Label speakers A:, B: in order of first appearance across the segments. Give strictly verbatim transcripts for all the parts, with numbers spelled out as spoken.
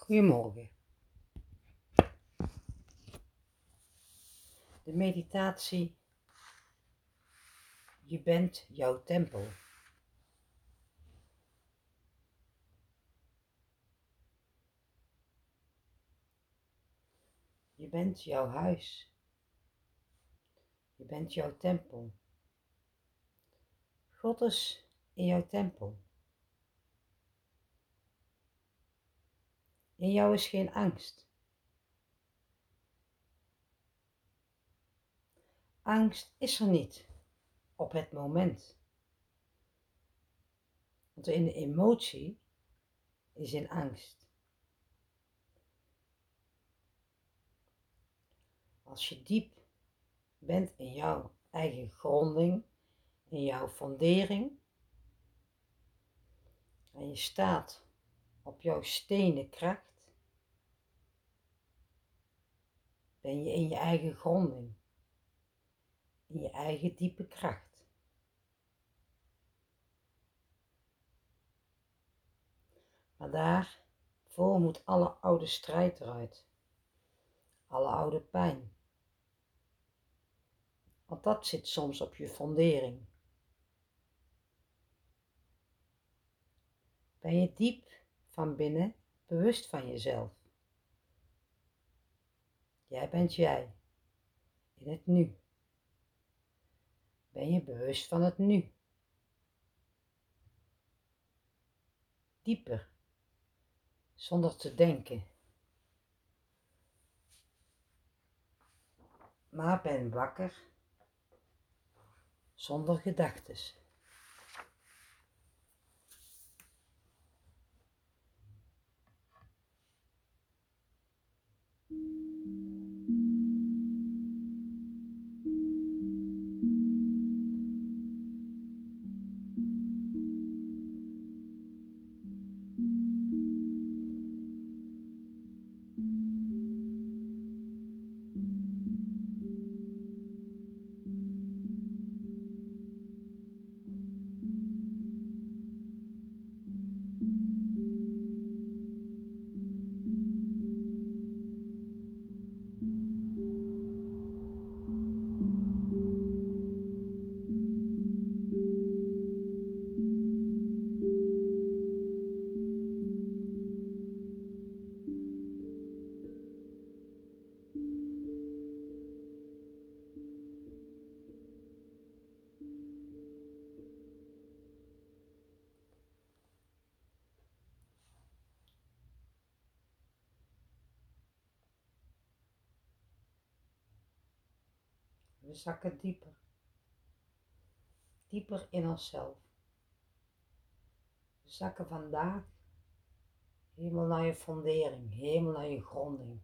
A: Goedemorgen. De meditatie. Je bent jouw tempel. Je bent jouw huis. Je bent jouw tempel. God is in jouw tempel. In jou is geen angst. Angst is er niet op het moment. Want in de emotie is in angst. Als je diep bent in jouw eigen gronding, in jouw fundering, en je staat op jouw stenen kracht, ben je in je eigen gronding, in je eigen diepe kracht. Maar daarvoor moet alle oude strijd eruit, alle oude pijn. Want dat zit soms op je fundering. Ben je diep van binnen bewust van jezelf? Jij bent jij, in het nu. Ben je bewust van het nu? Dieper, zonder te denken. Maar ben wakker, zonder gedachtes. We zakken dieper. Dieper in onszelf. We zakken vandaag helemaal naar je fundering, helemaal naar je gronding.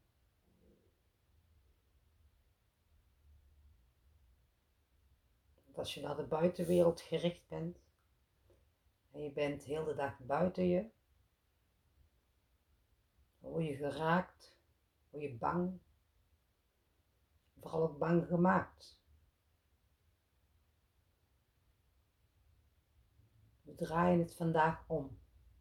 A: Want als je naar de buitenwereld gericht bent en je bent heel de dag buiten je, dan word je geraakt, word je bang, vooral ook bang gemaakt. We draaien het vandaag om.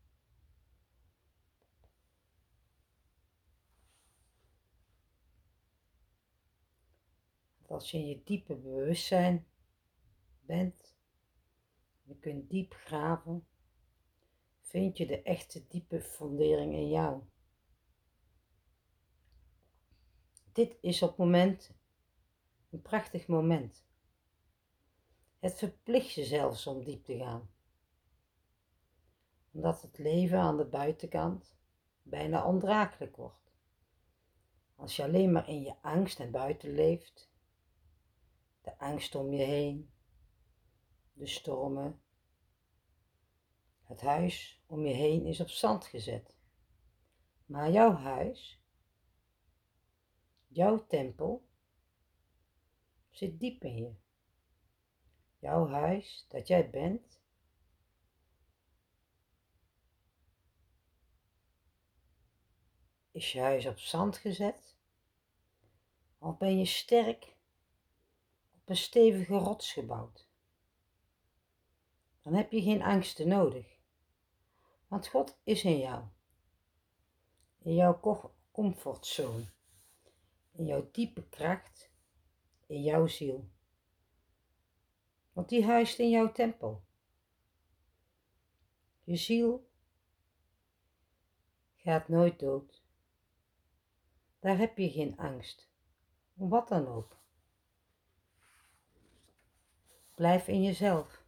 A: Want als je in je diepe bewustzijn bent, je kunt diep graven, vind je de echte diepe fundering in jou. Dit is op het moment een prachtig moment. Het verplicht je zelfs om diep te gaan. Omdat het leven aan de buitenkant bijna ondraaglijk wordt. Als je alleen maar in je angst en buiten leeft, de angst om je heen, de stormen, het huis om je heen is op zand gezet. Maar jouw huis, jouw tempel, zit diep in je. Jouw huis, dat jij bent, is je huis op zand gezet? Of ben je sterk op een stevige rots gebouwd? Dan heb je geen angsten nodig, want God is in jou. in jouw comfortzone, in jouw diepe kracht, in jouw ziel. Want die huist in jouw tempel. Je ziel gaat nooit dood. Daar heb je geen angst, om wat dan ook. Blijf in jezelf.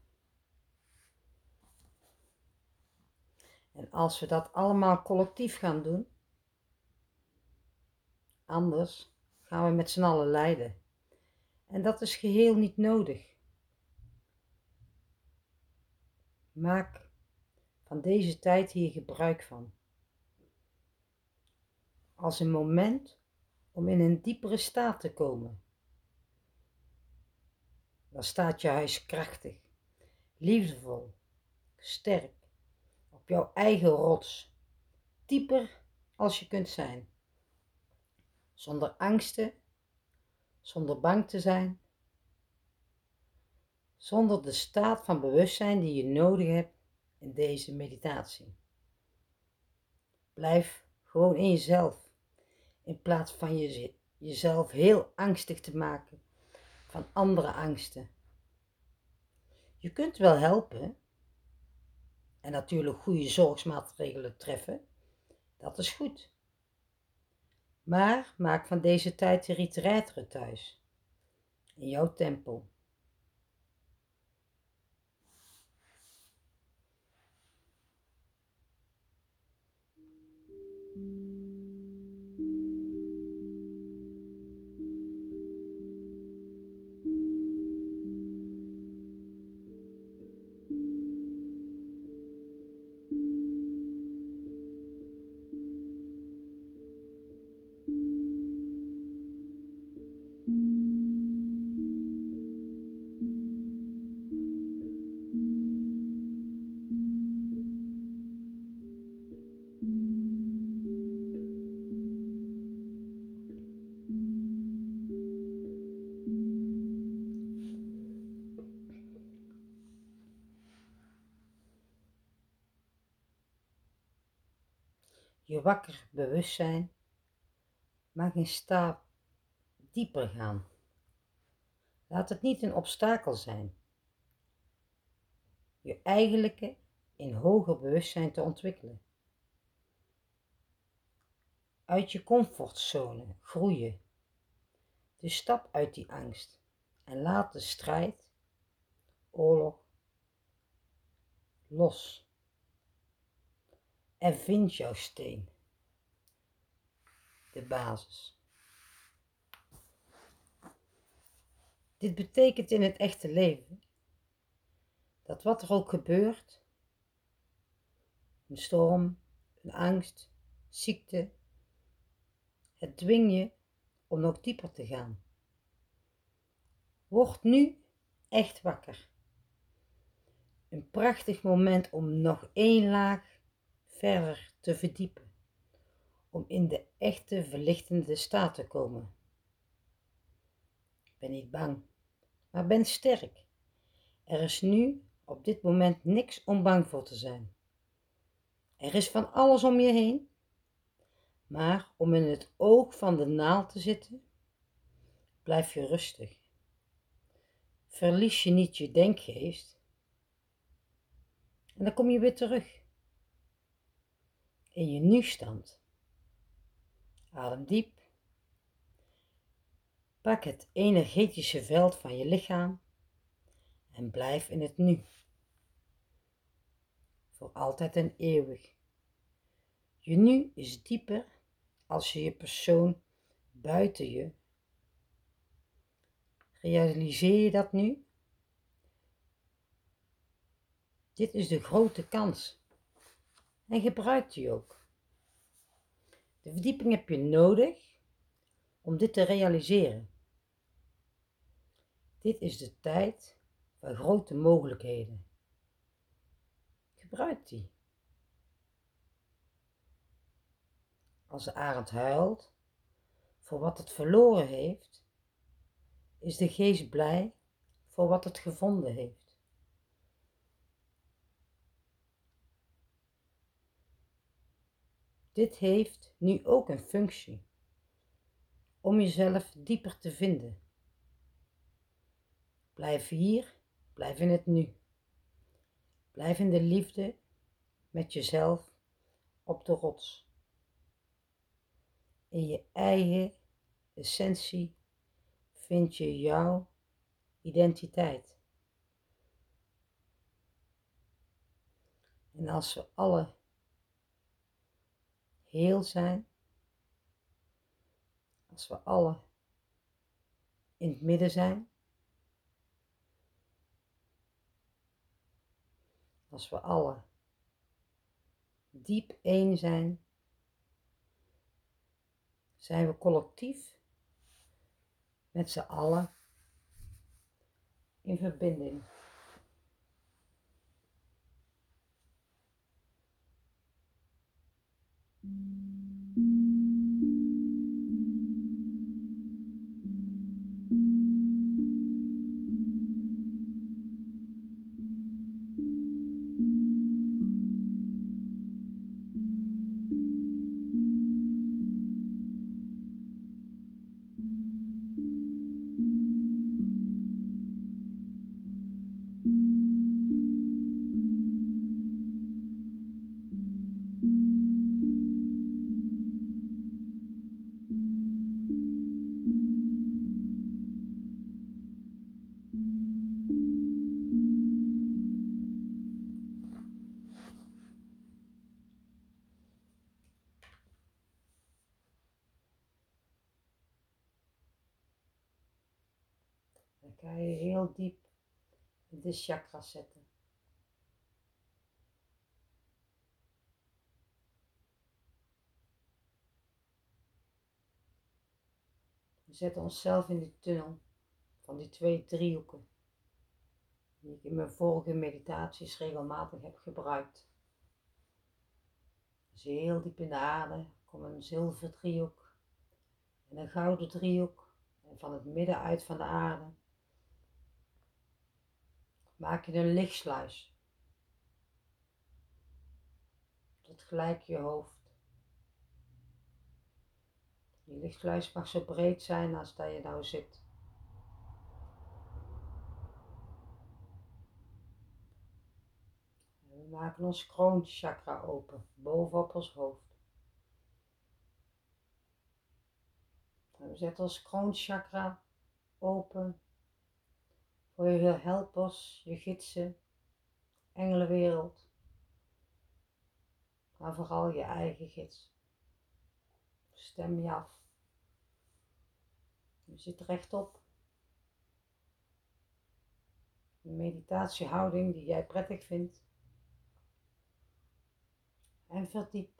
A: En als we dat allemaal collectief gaan doen, anders gaan we met z'n allen lijden. En dat is geheel niet nodig. Maak van deze tijd hier gebruik van. Als een moment om in een diepere staat te komen. Dan staat je huis krachtig, liefdevol, sterk, op jouw eigen rots, dieper als je kunt zijn. Zonder angsten, zonder bang te zijn, zonder de staat van bewustzijn die je nodig hebt in deze meditatie. Blijf gewoon in jezelf, in plaats van je, jezelf heel angstig te maken van andere angsten. Je kunt wel helpen en natuurlijk goede zorgsmaatregelen treffen, dat is goed. Maar maak van deze tijd de retraite thuis, in jouw tempel. Je wakker bewustzijn mag een stap dieper gaan. Laat het niet een obstakel zijn. Je eigenlijke in hoger bewustzijn te ontwikkelen. Uit je comfortzone groeien. Dus stap uit die angst en laat de strijd, oorlog, los. En vind jouw steen, de basis. Dit betekent in het echte leven dat wat er ook gebeurt, een storm, een angst, ziekte, het dwingt je om nog dieper te gaan. Word nu echt wakker. Een prachtig moment om nog één laag verder te verdiepen, om in de echte verlichtende staat te komen. Ben niet bang, maar ben sterk. Er is nu op dit moment niks om bang voor te zijn. Er is van alles om je heen, maar om in het oog van de naald te zitten, blijf je rustig. Verlies je niet je denkgeest en dan kom je weer terug in je nu-stand. Adem diep. Pak het energetische veld van je lichaam en blijf in het nu. Voor altijd en eeuwig. Je nu is dieper als je je persoon buiten je. Realiseer je dat nu? Dit is de grote kans. En gebruik die ook. De verdieping heb je nodig om dit te realiseren. Dit is de tijd van grote mogelijkheden. Gebruik die. Als de arend huilt voor wat het verloren heeft, is de geest blij voor wat het gevonden heeft. Dit heeft nu ook een functie om jezelf dieper te vinden. Blijf hier, blijf in het nu. Blijf in de liefde met jezelf op de rots. In je eigen essentie vind je jouw identiteit. En als we alle heel zijn, als we alle in het midden zijn, als we alle diep één zijn, zijn we collectief met z'n allen in verbinding. Dan ga je heel diep in de chakras zetten. We zetten onszelf in die tunnel van die twee driehoeken, die ik in mijn vorige meditaties regelmatig heb gebruikt. Dus heel diep in de aarde komt een zilver driehoek en een gouden driehoek. En van het midden uit van de aarde maak je een lichtsluis tot gelijk je hoofd. Die lichtsluis mag zo breed zijn als dat je nou zit. En we maken ons kroonchakra open, bovenop ons hoofd. En we zetten ons kroonchakra open voor je helpers, je gidsen, engelenwereld, maar vooral je eigen gids. Stem je af. Je zit rechtop. Een meditatiehouding die jij prettig vindt. En verdiep.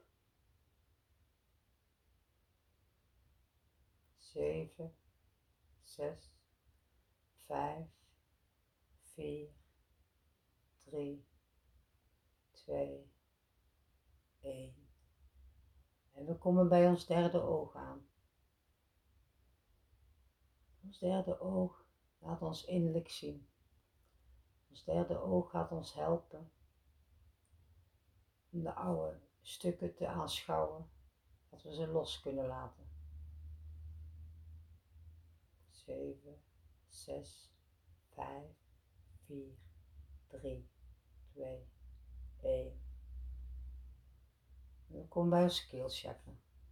A: zeven, zes, vijf, vier, drie, twee, één. En we komen bij ons derde oog aan. Ons derde oog laat ons innerlijk zien. Ons derde oog gaat ons helpen om de oude stukken te aanschouwen, dat we ze los kunnen laten. zeven, zes, vijf, vier, drie, twee, één. En dan komen we bij ons keelchakra.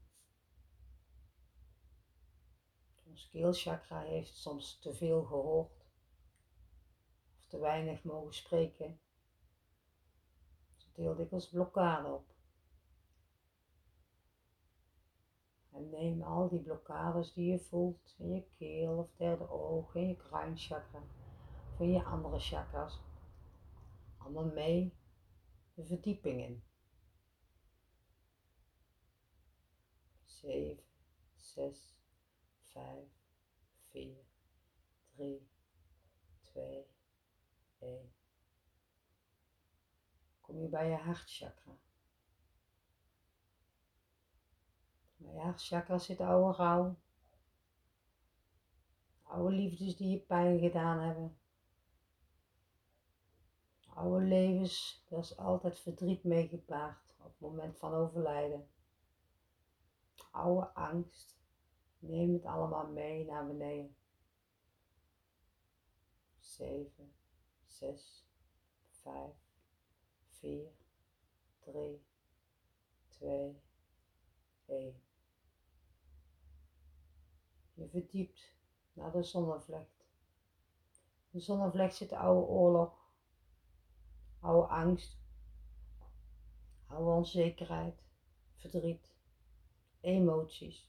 A: Ons keelchakra heeft soms te veel gehoord of te weinig mogen spreken. Er zit heel dikwijls blokkade op. En neem al die blokkades die je voelt in je keel of derde oog, in je kruinchakra of in je andere chakras, allemaal mee de verdieping in. zeven, zes, vijf, vier, drie, twee, één. Kom je bij je hartchakra. Bij je hartchakra zit oude rouw. Oude liefdes die je pijn gedaan hebben. Oude levens, daar is altijd verdriet mee gepaard op het moment van overlijden. oude angst. Neem het allemaal mee naar beneden. zeven, zes, vijf, vier, drie, twee, één. Je verdiept naar de zonnevlecht. In de zonnevlecht zit de oude oorlog, oude angst, oude onzekerheid, verdriet, emoties.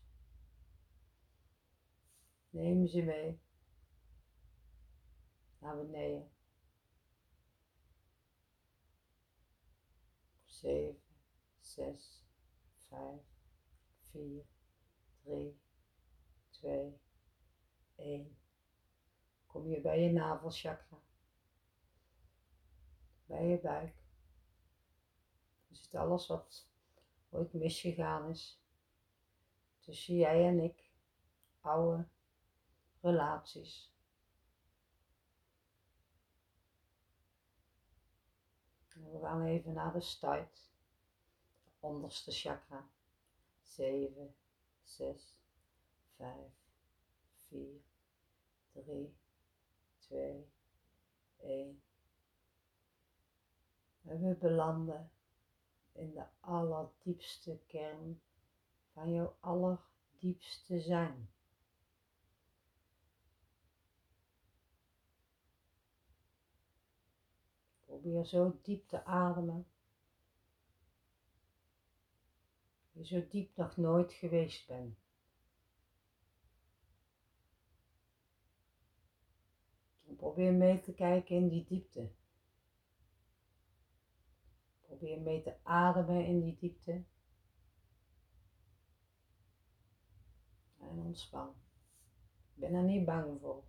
A: Neem ze mee naar beneden. zeven, zes, vijf, vier, drie, twee, één. Kom je bij je navelchakra. Bij je buik. Er zit alles wat ooit misgegaan is. Tussen jij en ik. Oude relaties. En we gaan even naar de start. Onderste chakra. zeven, zes, vijf, vier, drie, twee, één. En we belanden in de allerdiepste kern van jouw allerdiepste zijn. Probeer zo diep te ademen. Je zo diep nog nooit geweest bent. En probeer mee te kijken in die diepte. Probeer mee te ademen in die diepte. En ontspan. Ik ben er niet bang voor.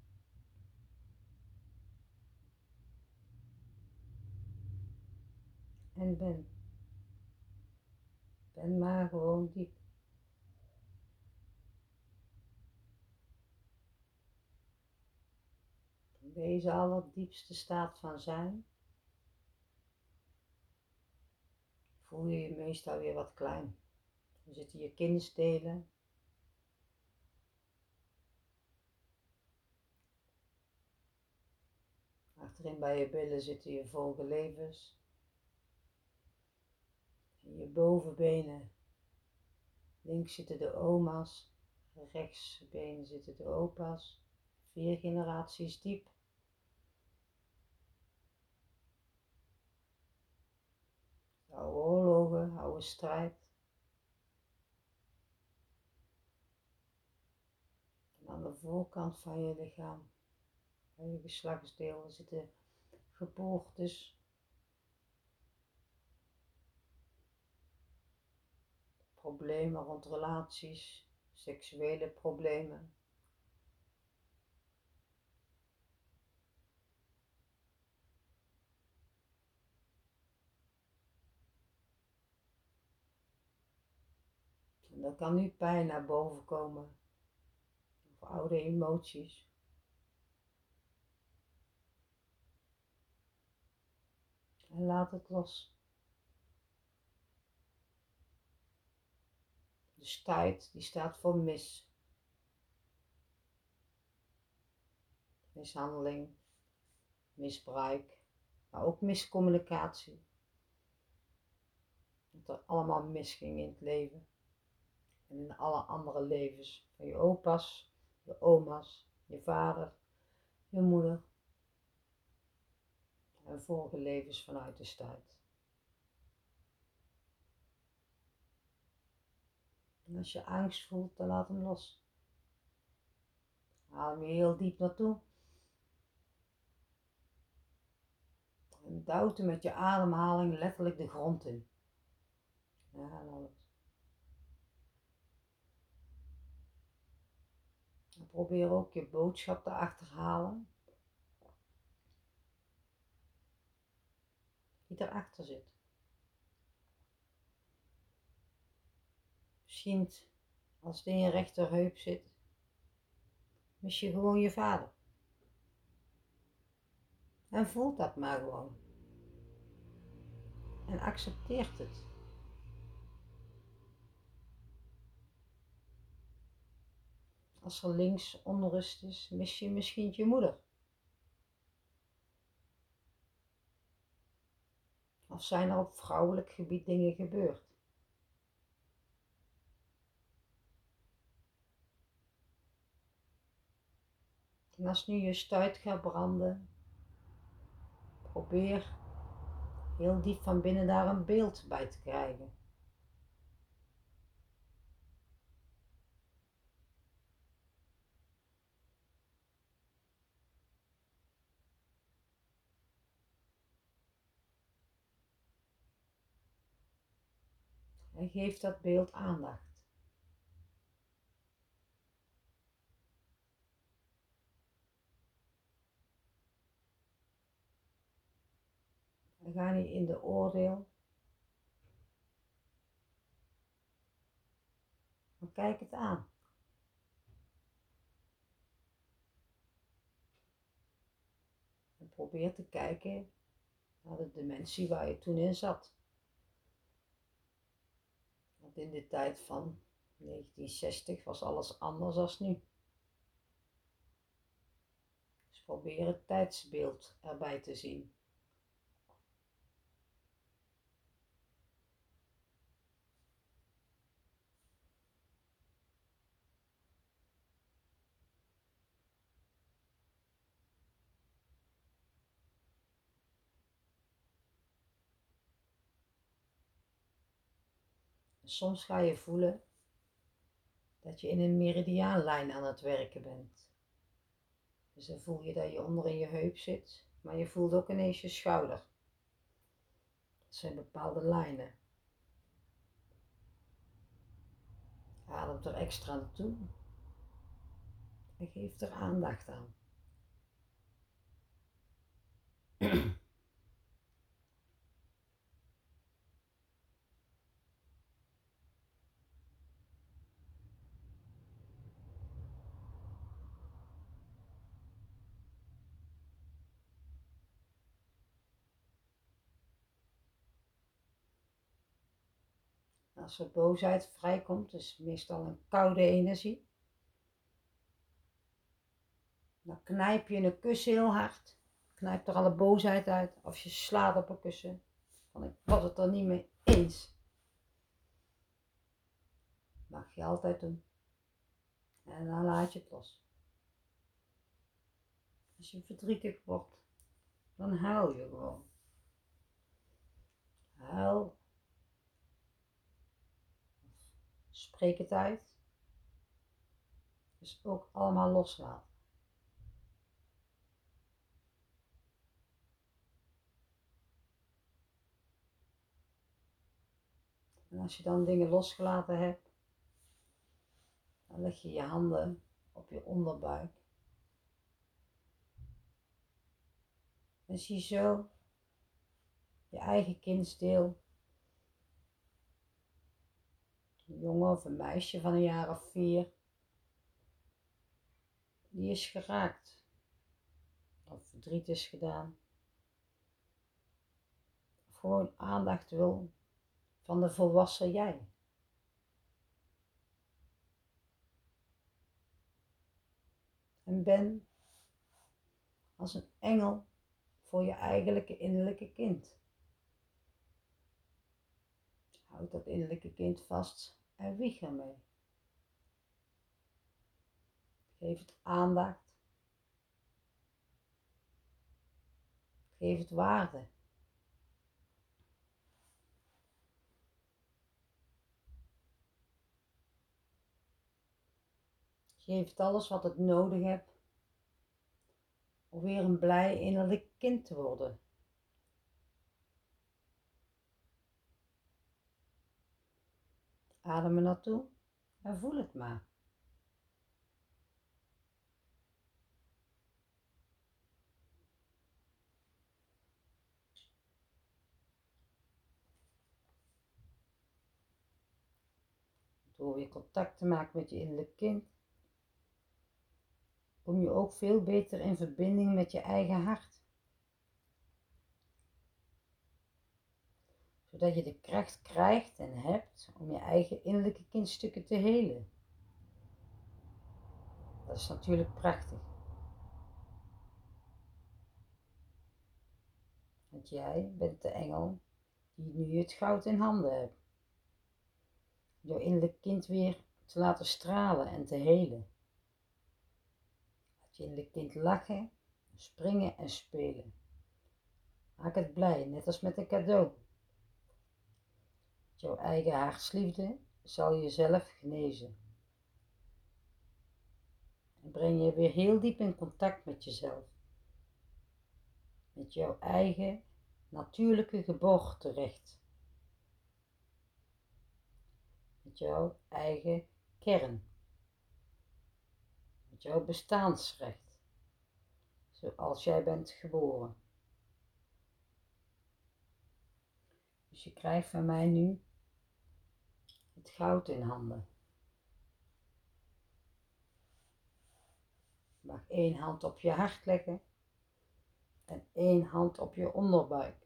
A: En ben. Ben maar gewoon diep. In deze allerdiepste staat van zijn voel je je meestal weer wat klein. Dan zitten je kindsdelen. Achterin bij je billen zitten je vorige levens. En je bovenbenen. Links zitten de oma's. Rechts benen zitten de opa's. Vier generaties diep. Oude oorlogen, oude strijd. En aan de voorkant van je lichaam, van je geslachtsdeel, zitten geboortes. Problemen rond relaties, seksuele problemen. En er kan nu pijn naar boven komen. Of oude emoties. En laat het los. De stuit die staat voor mis. Mishandeling, misbruik, maar ook miscommunicatie. Dat er allemaal misging in het leven. En in alle andere levens van je opa's, je oma's, je vader, je moeder. En vorige levens vanuit de stuit. En als je angst voelt, dan laat hem los. Haal hem heel diep naartoe. En duwt hem met je ademhaling letterlijk de grond in. Ja, dan het. En probeer ook je boodschap te achterhalen. Die erachter zit. Misschien als het in je rechterheup zit, mis je gewoon je vader. En voelt dat maar gewoon. En accepteert het. Als er links onrust is, mis je misschien je moeder. Of zijn er op vrouwelijk gebied dingen gebeurd? En als nu je stuit gaat branden, probeer heel diep van binnen daar een beeld bij te krijgen. En geef dat beeld aandacht. En ga niet in de oordeel, maar kijk het aan. En probeer te kijken naar de dimensie waar je toen in zat. Want in de tijd van negentien zestig was alles anders dan nu. Dus probeer het tijdsbeeld erbij te zien. Soms ga je voelen dat je in een meridiaanlijn aan het werken bent. Dus dan voel je dat je onder in je heup zit, maar je voelt ook ineens je schouder. Dat zijn bepaalde lijnen. Adem er extra naartoe en geef er aandacht aan. Als er boosheid vrijkomt, is meestal een koude energie. Dan knijp je een kussen heel hard. Knijp er alle boosheid uit. Of je slaat op een kussen. Van ik was het er niet mee eens. Mag je altijd doen. En dan laat je het los. Als je verdrietig wordt, dan huil je gewoon. Huil. Spreek het uit. Dus ook allemaal loslaten. En als je dan dingen losgelaten hebt, dan leg je je handen op je onderbuik. En zie zo je eigen kindsdeel. Een jongen of een meisje van een jaar of vier. Die is geraakt. Of verdriet is gedaan. Of gewoon aandacht wil van de volwassen jij. En ben als een engel voor je eigenlijke innerlijke kind. Houd dat innerlijke kind vast en wieg ermee. Geef het aandacht. Geef het waarde. Geef het alles wat het nodig hebt om weer een blij innerlijk kind te worden. Adem er naartoe en voel het maar. Door weer contact te maken met je innerlijk kind, kom je ook veel beter in verbinding met je eigen hart. Zodat je de kracht krijgt en hebt om je eigen innerlijke kindstukken te helen. Dat is natuurlijk prachtig. Want jij bent de engel die nu het goud in handen hebt. Jouw innerlijk kind weer te laten stralen en te helen. Laat je innerlijk kind lachen, springen en spelen. Maak het blij, net als met een cadeau. Jouw eigen hartsliefde zal jezelf genezen. En breng je weer heel diep in contact met jezelf. Met jouw eigen natuurlijke geboorterecht. Met jouw eigen kern. Met jouw bestaansrecht. Zoals jij bent geboren. Dus je krijgt van mij nu het goud in handen. Je mag één hand op je hart leggen en één hand op je onderbuik.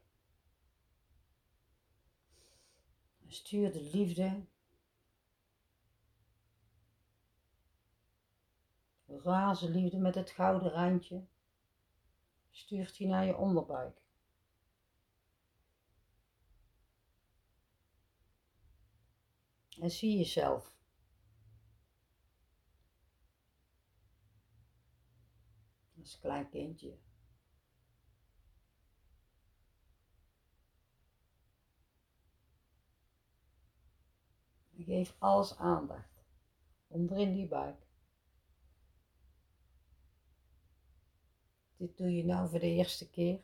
A: En stuur de liefde, de raze liefde met het gouden randje, stuurt die naar je onderbuik. En zie jezelf. Als klein kindje. En geef alles aandacht. Onderin die buik. Dit doe je nou voor de eerste keer.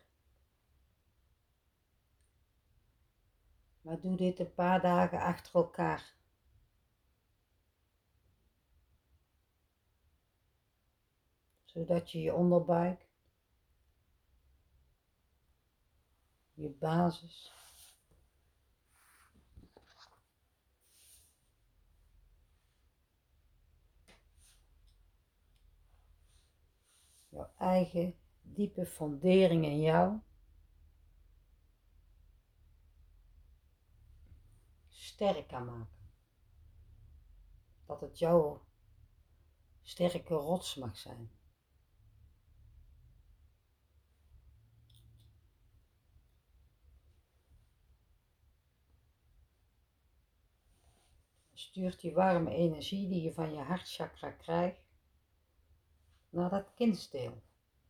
A: Maar doe dit een paar dagen achter elkaar. Zodat je je onderbuik, je basis, jouw eigen diepe fundering in jou sterk kan maken. Dat het jouw sterke rots mag zijn. Stuurt die warme energie die je van je hartchakra krijgt naar dat kindsdeel.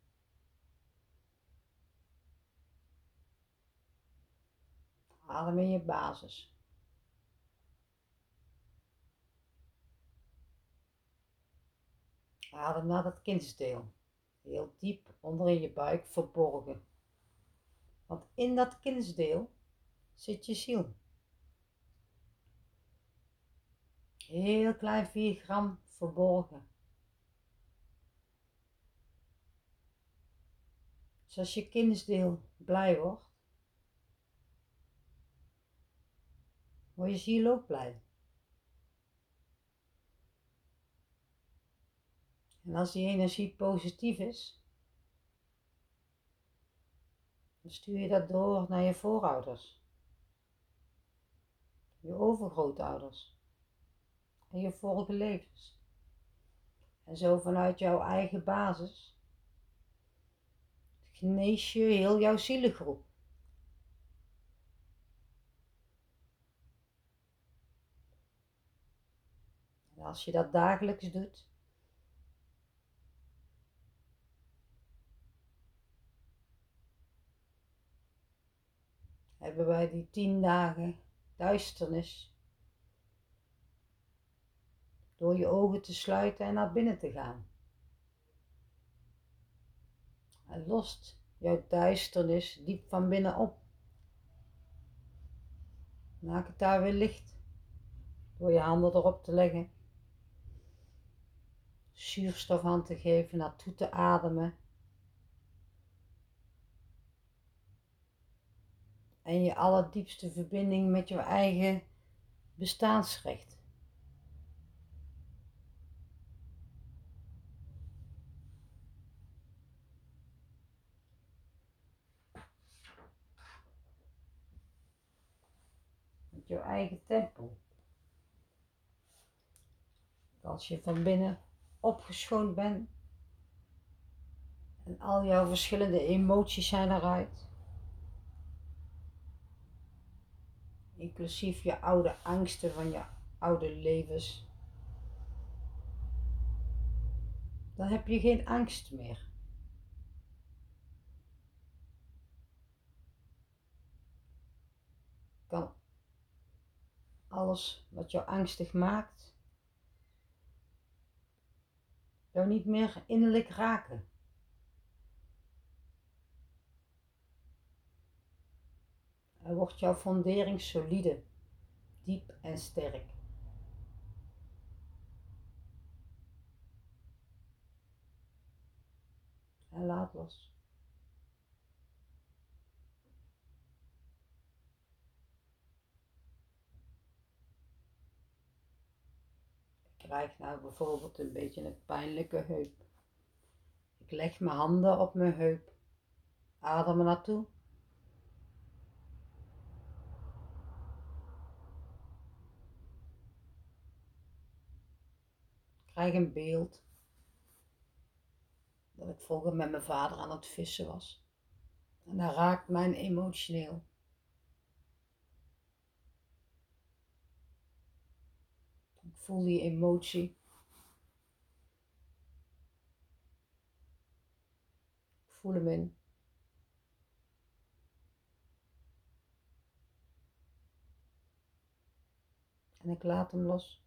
A: Adem in je basis. Adem naar dat kindsdeel. Heel diep onder in je buik verborgen. Want in dat kindsdeel zit je ziel. Heel klein vier gram verborgen. Dus als je kindsdeel blij wordt, wordt je ziel ook blij. En als die energie positief is, dan stuur je dat door naar je voorouders, je overgrootouders en je vorige levens. En zo vanuit jouw eigen basis genees je heel jouw zielengroep. En als je dat dagelijks doet, hebben wij die tien dagen duisternis door je ogen te sluiten en naar binnen te gaan. En lost jouw duisternis diep van binnen op. Maak het daar weer licht door je handen erop te leggen. Zuurstof aan te geven, naartoe te ademen. En je allerdiepste verbinding met je eigen bestaansrecht. Met je eigen tempel. Als je van binnen opgeschoond bent en al jouw verschillende emoties zijn eruit. Inclusief je oude angsten van je oude levens. Dan heb je geen angst meer. Kan alles wat jou angstig maakt, jou niet meer innerlijk raken. Er wordt jouw fundering solide, diep en sterk. En laat los. Ik krijg nou bijvoorbeeld een beetje een pijnlijke heup. Ik leg mijn handen op mijn heup. Adem er naartoe. Ik krijg een beeld dat ik vroeger met mijn vader aan het vissen was. En dat raakt mij emotioneel. Ik voel die emotie. Ik voel hem in. En ik laat hem los.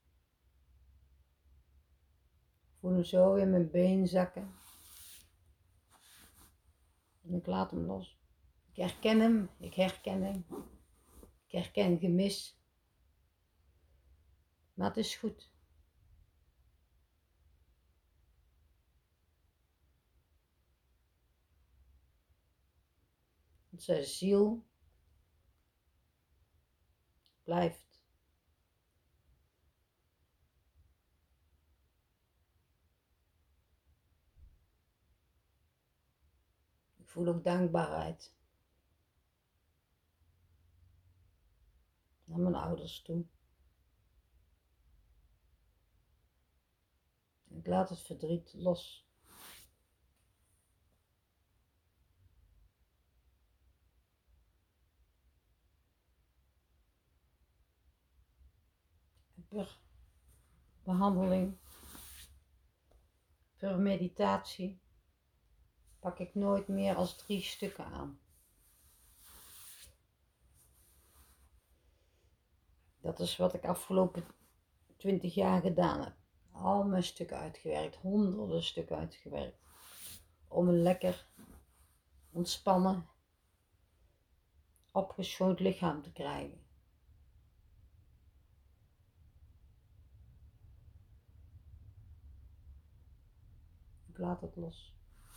A: Ik voel hem zo in mijn been zakken. En ik laat hem los. Ik herken hem, ik herken hem. Ik herken gemis. Maar het is goed. Want zijn ziel blijft. Ik voel ook dankbaarheid naar mijn ouders toe. Ik laat het verdriet los. En per behandeling, per meditatie, pak ik nooit meer als drie stukken aan. Dat is wat ik afgelopen twintig jaar gedaan heb. Al mijn stukken uitgewerkt, honderden stukken uitgewerkt. Om een lekker ontspannen, opgeschoond lichaam te krijgen. Ik laat het los.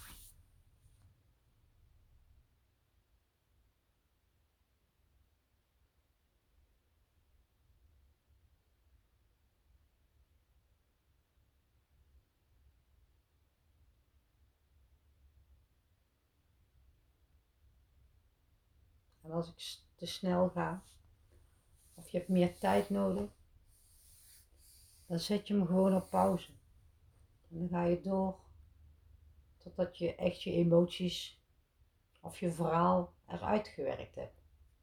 A: En als ik te snel ga, of je hebt meer tijd nodig, dan zet je hem gewoon op pauze. En dan ga je door, totdat je echt je emoties of je verhaal eruit gewerkt hebt.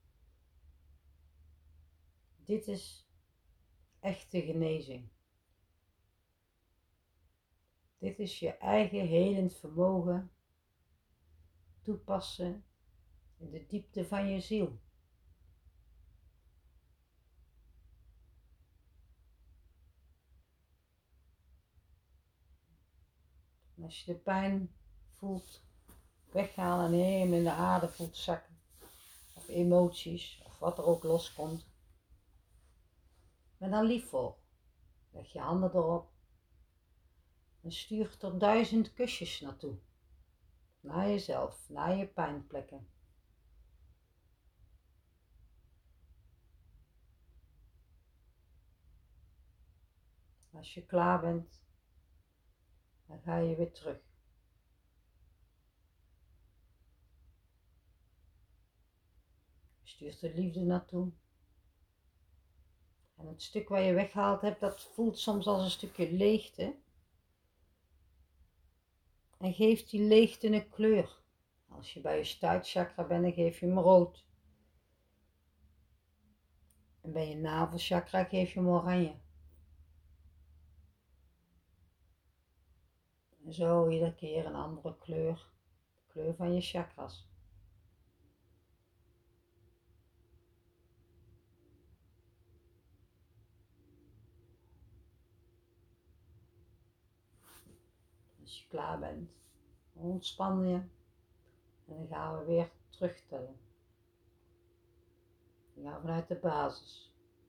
A: Dit is echte genezing. Dit is je eigen helend vermogen toepassen in de diepte van je ziel. En als je de pijn voelt weggaan en helemaal in de aarde voelt zakken, of emoties, of wat er ook loskomt, ben dan lief voor. Leg je handen erop en stuur er duizend kusjes naartoe. Naar jezelf, naar je pijnplekken. Als je klaar bent, dan ga je weer terug. Je stuurt de liefde naartoe. En het stuk waar je weggehaald hebt, dat voelt soms als een stukje leegte. En geef die leegte een kleur. Als je bij je stuitchakra bent, dan geef je hem rood. En bij je navelchakra geef je hem oranje. En zo iedere keer een andere kleur. De kleur van je chakras. Als je klaar bent, ontspan je. En dan gaan we weer terugtellen. Dan gaan we vanuit de basis.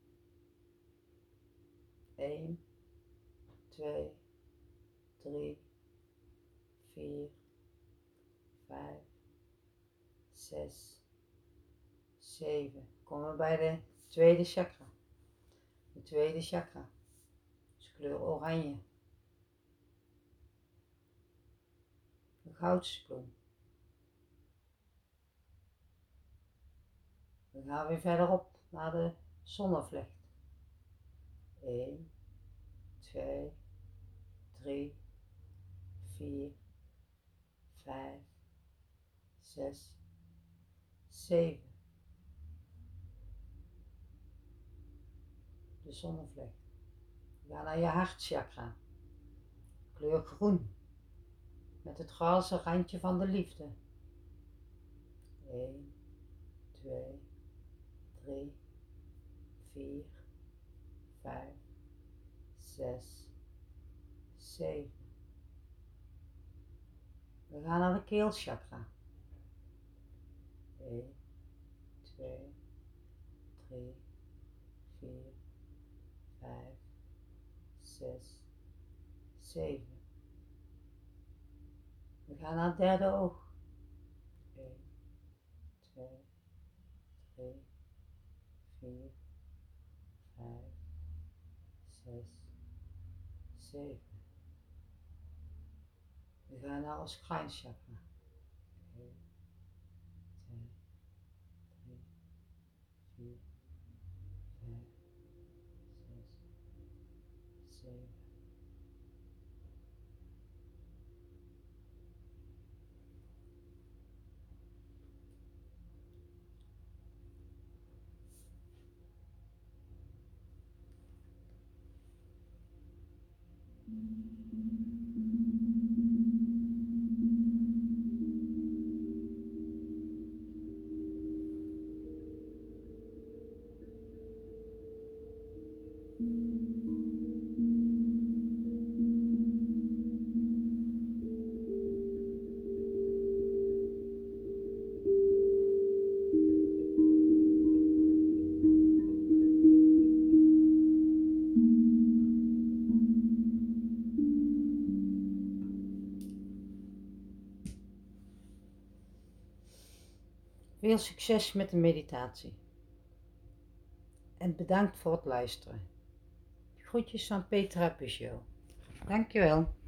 A: één, twee, drie, vier, vijf, zes, zeven. Komen we bij de tweede chakra. De tweede chakra is kleur oranje. Een goudsbloem. Dan gaan we weer verderop naar de zonnevlecht. één, twee, drie, vier, vijf, zes, zeven. De zonnevlecht. We gaan naar je hartchakra. Kleur groen. Met het roze randje van de liefde. één, twee, drie, vier, vijf, zes, zeven. We gaan naar de keelchakra. één, twee, drie, vier, vijf, zes, zeven. We gaan naar het derde oog. één, twee, drie, vier, vijf, zes, zeven. We gaan naar ons kruinchakra. één, twee, drie, vier, vijf, zes, zeven. Veel succes met de meditatie. En bedankt voor het luisteren. Groetjes van Petra Peugeot. Dankjewel.